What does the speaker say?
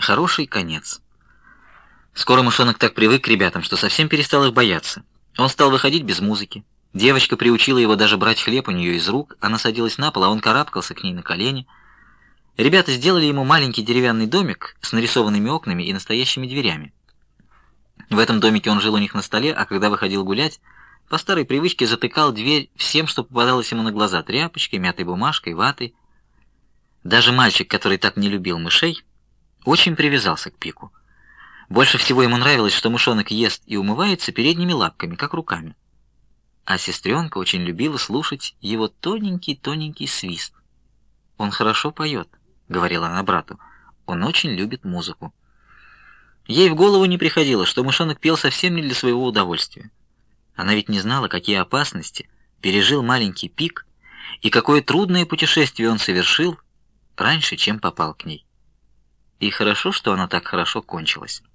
Хороший конец. Скоро мышонок так привык к ребятам, что совсем перестал их бояться. Он стал выходить без музыки. Девочка приучила его даже брать хлеб у нее из рук, она садилась на пол, а он карабкался к ней на колени. Ребята сделали ему маленький деревянный домик с нарисованными окнами и настоящими дверями. В этом домике он жил у них на столе, а когда выходил гулять, по старой привычке затыкал дверь всем, что попадалось ему на глаза: тряпочкой, мятой бумажкой, ватой. Даже мальчик, который так не любил мышей, очень привязался к Пику. Больше всего ему нравилось, что мышонок ест и умывается передними лапками, как руками. А сестренка очень любила слушать его тоненький-тоненький свист. «Он хорошо поет», — говорила она брату. «Он очень любит музыку». Ей в голову не приходило, что мышонок пел совсем не для своего удовольствия. Она ведь не знала, какие опасности пережил маленький Пик и какое трудное путешествие он совершил раньше, чем попал к ней. И хорошо, что оно так хорошо кончилось.